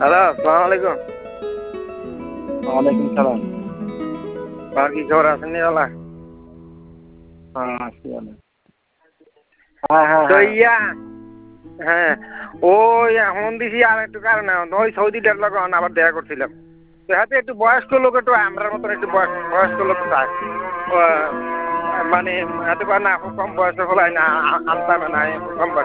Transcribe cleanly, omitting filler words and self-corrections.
Hello, আসসালামু আলাইকুম। ওয়ালাইকুম সালাম। আর কি খবর আছেন নিওয়ালা? হ্যাঁ, আছি ভালো। হ্যাঁ, হ্যাঁ, তো হ্যাঁ। হ্যাঁ, ওই এখন দিছি আর একটু কারণে ওই সৌদিটার লগে আবার দেখা করছিলাম। তো হাতে একটু বয়স্ক লোক, একটু আমরার মতন একটু বয়স্ক লোক চায়। মানে হাতে পারে না, কম বয়সে হলাই না আনতাম না, কম বয়স